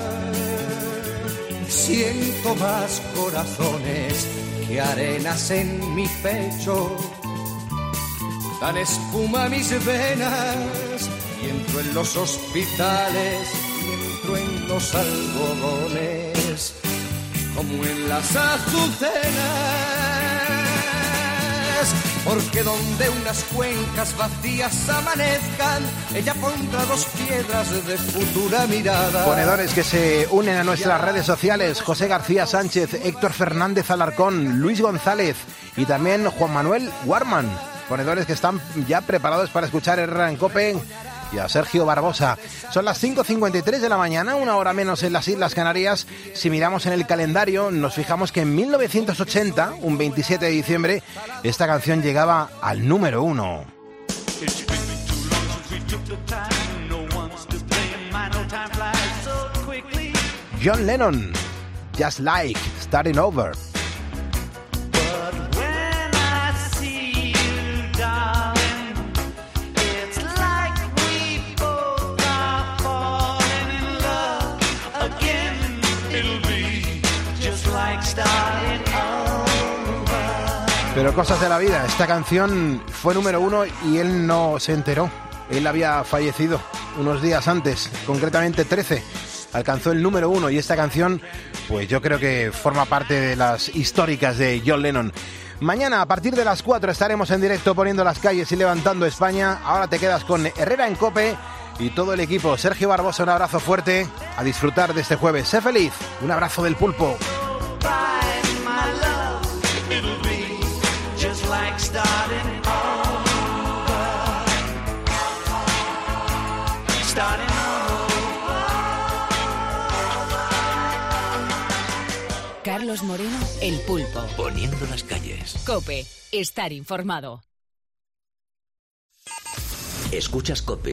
siento más corazones que arenas en mi pecho, dan espuma a mis venas y entro en los hospitales y entro en los algodones como en las azucenas, porque donde unas cuencas vacías amanezcan, ella pondrá dos piedras de futura mirada. Ponedores que se unen a nuestras redes sociales: José García Sánchez, Héctor Fernández Alarcón, Luis González y también Juan Manuel Warman. Ponedores que están ya preparados para escuchar Herrera en COPE y a Sergio Barbosa. Son las 5:53 de la mañana, una hora menos en las Islas Canarias. Si miramos en el calendario, nos fijamos que en 1980, un 27 de diciembre, esta canción llegaba al número 1. John Lennon, Just Like Starting Over. Pero cosas de la vida, esta canción fue número 1 y él no se enteró. Él había fallecido unos días antes, concretamente 13. Alcanzó el número 1 y esta canción, pues yo creo que forma parte de las históricas de John Lennon. Mañana a partir de las 4 estaremos en directo Poniendo las Calles y Levantando España. Ahora te quedas con Herrera en COPE. y todo el equipo. Sergio Barbosa, un abrazo fuerte, a disfrutar de este jueves. Sé feliz, un abrazo del pulpo. Carlos Moreno, El Pulpo. Poniendo las calles. COPE, estar informado. Escuchas COPE.